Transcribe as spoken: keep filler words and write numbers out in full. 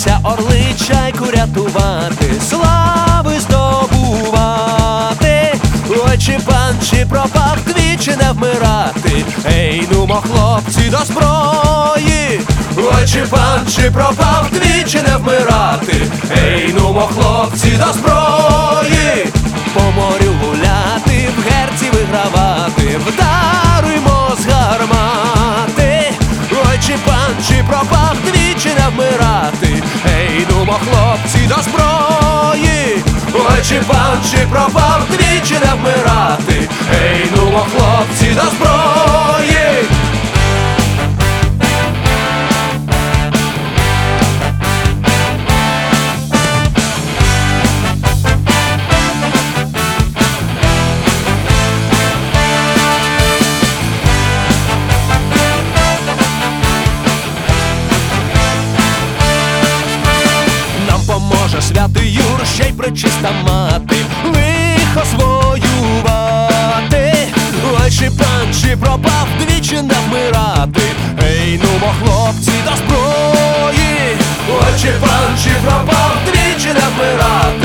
Кинулися орли чайку рятувати, слави здобувати. Ой, чи пан, чи пропав, двічі не вмирати. Ей, нумо, хлопці, до зброї. Ой, чи пан, чи пропав, двічі не вмирати. Ей, нумо, хлопці, до зброї. По морю гуляти, в герці вигравати, вдаруймо з гармати. Ой, чи пан, чи пропав, двічі не вмирати. Ей, нумо, хлопці, до зброї. Ой, чи пан, чи пропав, двічі не вмирати. Ей, нумо, хлопці, до зброї. Поможе святий Юр, ще й пречиста мати, лихо своювати. Ой, чи пан, чи пропав, двічі не вмирати. Ей, нумо, хлопці, до зброї. Ой, чи пан, чи пропав, двічі не вмирати.